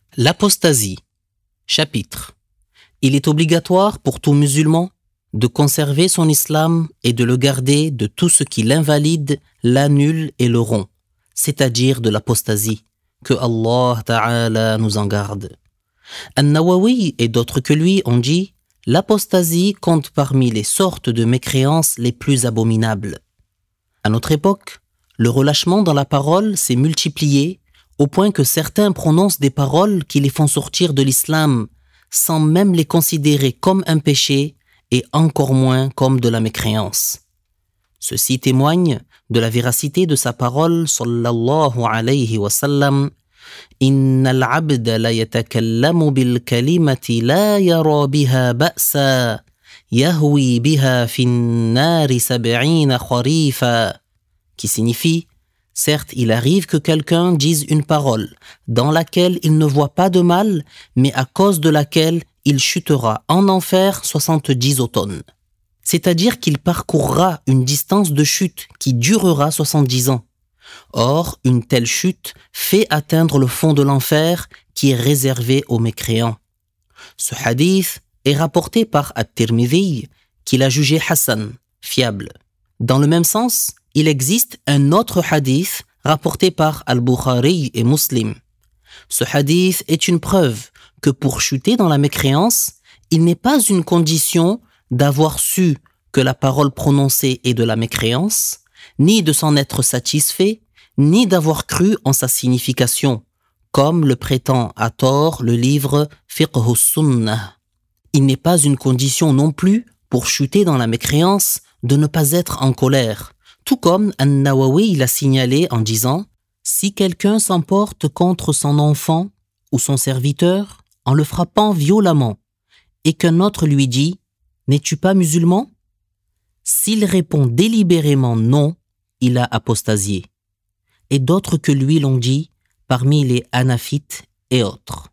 L'apostasie. Chapitre. Il est obligatoire pour tout musulman de conserver son islam et de le garder de tout ce qui l'invalide, l'annule et le rompt, c'est-à-dire de l'apostasie. Que Allah Ta'ala nous en garde. An-Nawawi et d'autres que lui ont dit « L'apostasie compte parmi les sortes de mécréances les plus abominables. » À notre époque, le relâchement dans la parole s'est multiplié au point que certains prononcent des paroles qui les font sortir de l'islam sans même les considérer comme un péché et encore moins comme de la mécréance. Ceci témoigne de la véracité de sa parole sallallahu alayhi wa sallam. Innal abda la yatakallamu bil kalimati la yara biha ba'sa yahwi biha fin nari sab'ina kharifa, qui signifie certes, il arrive que quelqu'un dise une parole dans laquelle il ne voit pas de mal, mais à cause de laquelle il chutera en enfer 70 automnes. C'est-à-dire qu'il parcourra une distance de chute qui durera 70 ans. Or, une telle chute fait atteindre le fond de l'enfer qui est réservé aux mécréants. Ce hadith est rapporté par At-Tirmidhi, qui l'a jugé Hassan, fiable. Dans le même sens, il existe un autre hadith rapporté par Al-Bukhari et Muslim. Ce hadith est une preuve que pour chuter dans la mécréance, il n'est pas une condition d'avoir su que la parole prononcée est de la mécréance, ni de s'en être satisfait, ni d'avoir cru en sa signification, comme le prétend à tort le livre Fiqh Sunnah. Il n'est pas une condition non plus pour chuter dans la mécréance de ne pas être en colère, tout comme An-Nawawi l'a signalé en disant « Si quelqu'un s'emporte contre son enfant ou son serviteur en le frappant violemment et qu'un autre lui dit « N'es-tu pas musulman ?» S'il répond délibérément non, il a apostasié. Et d'autres que lui l'ont dit, parmi les Hanafites et autres.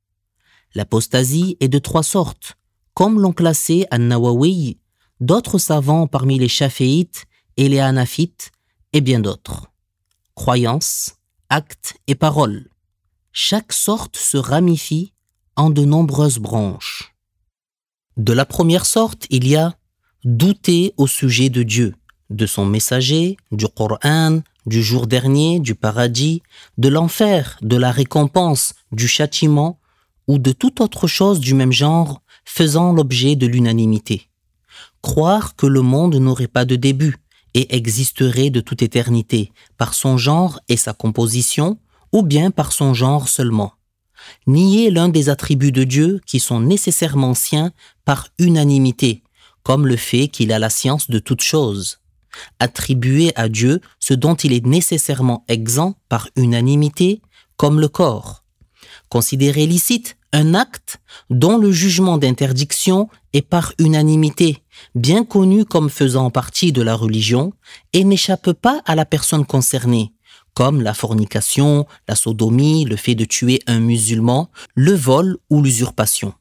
L'apostasie est de 3 sortes, comme l'ont classé An-Nawawi, d'autres savants parmi les Shafi'ites et les Hanafites, et bien d'autres. Croyance, acte et parole. Chaque sorte se ramifie en de nombreuses branches. De la première sorte, il y a douter au sujet de Dieu, de son messager, du Coran, du jour dernier, du paradis, de l'enfer, de la récompense, du châtiment ou de toute autre chose du même genre faisant l'objet de l'unanimité. Croire que le monde n'aurait pas de début et existerait de toute éternité par son genre et sa composition ou bien par son genre seulement. Nier l'un des attributs de Dieu qui sont nécessairement siens par unanimité, comme le fait qu'il a la science de toutes choses. Attribuer à Dieu ce dont il est nécessairement exempt par unanimité, comme le corps. Considérer licite un acte dont le jugement d'interdiction est par unanimité, bien connu comme faisant partie de la religion et n'échappe pas à la personne concernée, comme la fornication, la sodomie, le fait de tuer un musulman, le vol ou l'usurpation.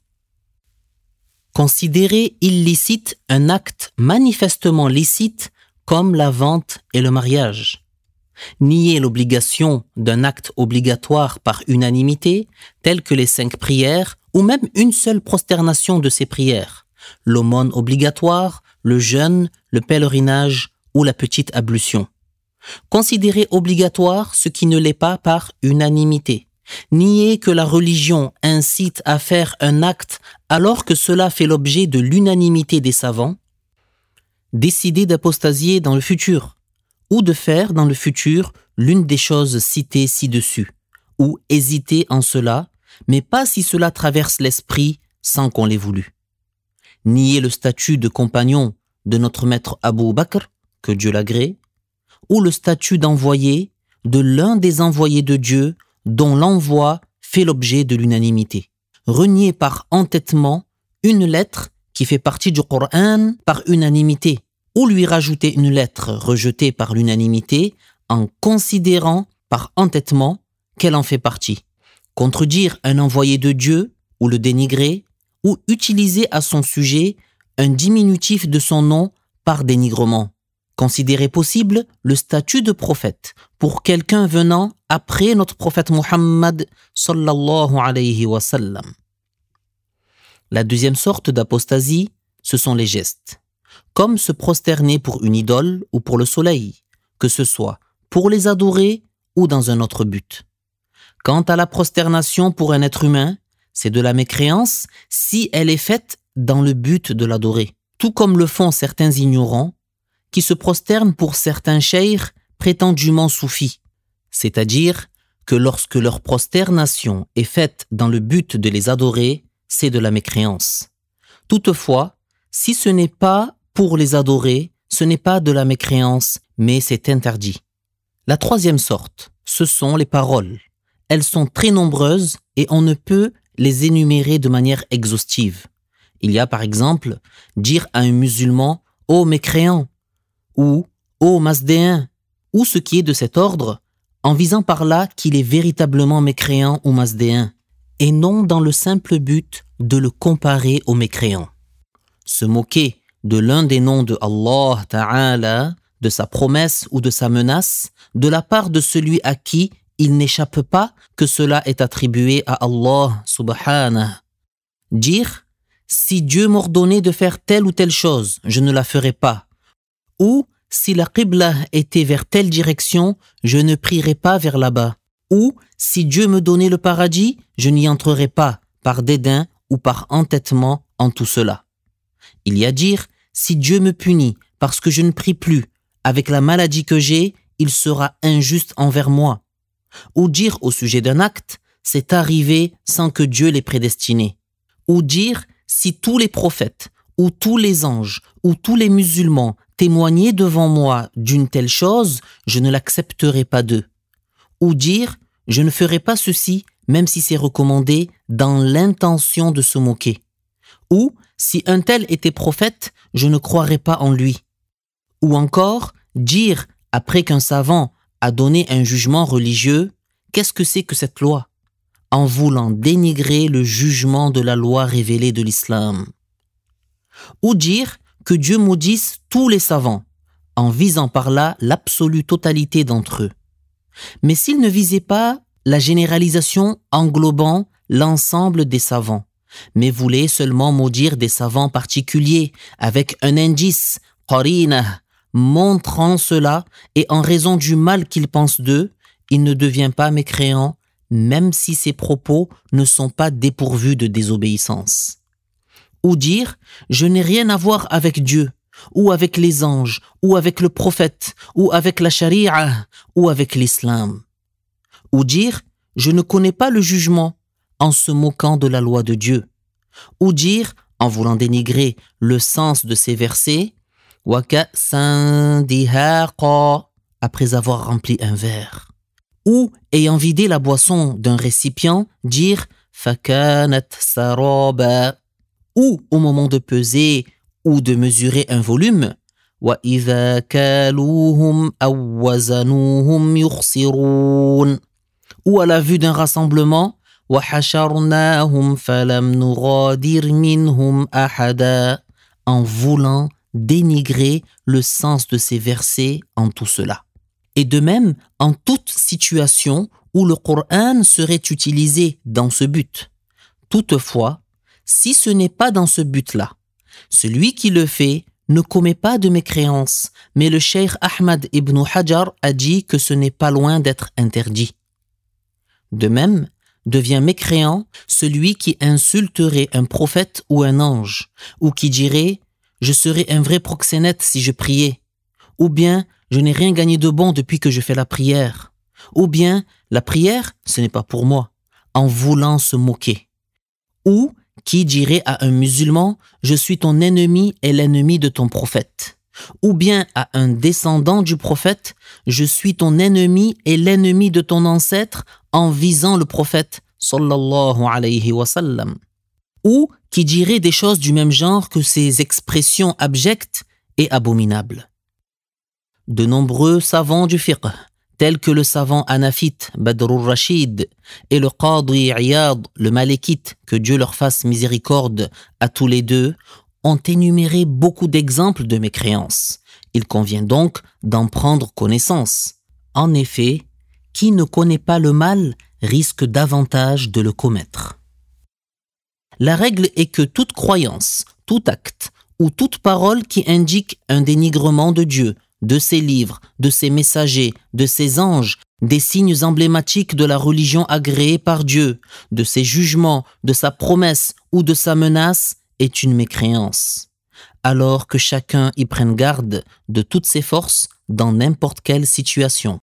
Considérer illicite un acte manifestement licite comme la vente et le mariage. Nier l'obligation d'un acte obligatoire par unanimité, tel que les 5 prières ou même une seule prosternation de ces prières, l'aumône obligatoire, le jeûne, le pèlerinage ou la petite ablution. Considérer obligatoire ce qui ne l'est pas par unanimité. Nier que la religion incite à faire un acte alors que cela fait l'objet de l'unanimité des savants. Décider d'apostasier dans le futur, ou de faire dans le futur l'une des choses citées ci-dessus, ou hésiter en cela, mais pas si cela traverse l'esprit sans qu'on l'ait voulu. Nier le statut de compagnon de notre maître Abu Bakr, que Dieu l'agrée, ou le statut d'envoyé de l'un des envoyés de Dieu dont l'envoi fait l'objet de l'unanimité. Renier par entêtement une lettre qui fait partie du Coran par unanimité, ou lui rajouter une lettre rejetée par l'unanimité en considérant par entêtement qu'elle en fait partie. Contredire un envoyé de Dieu ou le dénigrer, ou utiliser à son sujet un diminutif de son nom par dénigrement, considérer possible le statut de prophète pour quelqu'un venant après notre prophète Muhammad sallallahu alayhi wa sallam. La deuxième sorte d'apostasie, ce sont les gestes, comme se prosterner pour une idole ou pour le soleil, que ce soit pour les adorer ou dans un autre but. Quant à la prosternation pour un être humain, c'est de la mécréance si elle est faite dans le but de l'adorer, tout comme le font certains ignorants qui se prosternent pour certains cheikh prétendument soufis, c'est-à-dire que lorsque leur prosternation est faite dans le but de les adorer, c'est de la mécréance. Toutefois, si ce n'est pas pour les adorer, ce n'est pas de la mécréance, mais c'est interdit. La troisième sorte, ce sont les paroles. Elles sont très nombreuses et on ne peut les énumérer de manière exhaustive. Il y a par exemple dire à un musulman « Ô mécréant » ou « Ô masdéen » ou ce qui est de cet ordre, en visant par là qu'il est véritablement mécréant ou masdéen, et non dans le simple but de le comparer au mécréant. Se moquer de l'un des noms de Allah Ta'ala, de sa promesse ou de sa menace, de la part de celui à qui il n'échappe pas que cela est attribué à Allah Subhanahu. Dire « Si Dieu m'ordonnait de faire telle ou telle chose, je ne la ferais pas » ou « Si la qibla était vers telle direction, je ne prierais pas vers là-bas » ou « Si Dieu me donnait le paradis, je n'y entrerais pas par dédain ou par entêtement en tout cela. » Il y a dire « Si Dieu me punit parce que je ne prie plus, avec la maladie que j'ai, il sera injuste envers moi. » Ou dire au sujet d'un acte « C'est arrivé sans que Dieu l'ait prédestiné. » Ou dire « Si tous les prophètes, ou tous les anges, ou tous les musulmans témoignaient devant moi d'une telle chose, je ne l'accepterai pas d'eux. » Ou dire « Je ne ferai pas ceci, même si c'est recommandé, dans l'intention de se moquer. » Ou « Si un tel était prophète, je ne croirais pas en lui. » Ou encore dire, après qu'un savant a donné un jugement religieux, qu'est-ce que c'est que cette loi? En voulant dénigrer le jugement de la loi révélée de l'islam. Ou dire que Dieu maudisse tous les savants, en visant par là l'absolue totalité d'entre eux. Mais s'il ne visait pas la généralisation englobant l'ensemble des savants, mais voulait seulement maudire des savants particuliers avec un indice, qarina, montrant cela, et en raison du mal qu'il pense d'eux, il ne devient pas mécréant, même si ses propos ne sont pas dépourvus de désobéissance. Ou dire « Je n'ai rien à voir avec Dieu » ou avec les anges, ou avec le prophète, ou avec la charia, ou avec l'islam. Ou dire « Je ne connais pas le jugement » en se moquant de la loi de Dieu. Ou dire, en voulant dénigrer le sens de ces versets, « Waka dihaqa » après avoir rempli un verre. Ou, ayant vidé la boisson d'un récipient, dire « Fakanat saraba » ou au moment de peser ou de mesurer un volume, وَإِذَا كَالُوهُمْ أَوْ وَزَنُوهُمْ يُخْسِرُونَ ou à la vue d'un rassemblement, وَحَشَرْنَاهُمْ فَلَمْ نُغَادِرْ مِنْهُمْ أَحَدًا en voulant dénigrer le sens de ces versets en tout cela. Et de même, en toute situation où le Coran serait utilisé dans ce but. Toutefois, si ce n'est pas dans ce but-là, celui qui le fait ne commet pas de mécréance, mais le cheikh Ahmad ibn Hajar a dit que ce n'est pas loin d'être interdit. De même, devient mécréant celui qui insulterait un prophète ou un ange, ou qui dirait « Je serais un vrai proxénète si je priais », ou bien « Je n'ai rien gagné de bon depuis que je fais la prière », ou bien « La prière, ce n'est pas pour moi », en voulant se moquer. Ou qui dirait à un musulman « Je suis ton ennemi et l'ennemi de ton prophète » ou bien à un descendant du prophète « Je suis ton ennemi et l'ennemi de ton ancêtre » en visant le prophète sallallahu alayhi wa sallam. Ou qui dirait des choses du même genre que ces expressions abjectes et abominables. De nombreux savants du fiqh, tels que le savant hanafite Badrul Rashid et le Qadi Iyad, le malékite, que Dieu leur fasse miséricorde à tous les deux, ont énuméré beaucoup d'exemples de mécréance. Il convient donc d'en prendre connaissance. En effet, qui ne connaît pas le mal risque davantage de le commettre. La règle est que toute croyance, tout acte ou toute parole qui indique un dénigrement de Dieu, de ses livres, de ses messagers, de ses anges, des signes emblématiques de la religion agréée par Dieu, de ses jugements, de sa promesse ou de sa menace est une mécréance. Alors que chacun y prenne garde de toutes ses forces dans n'importe quelle situation.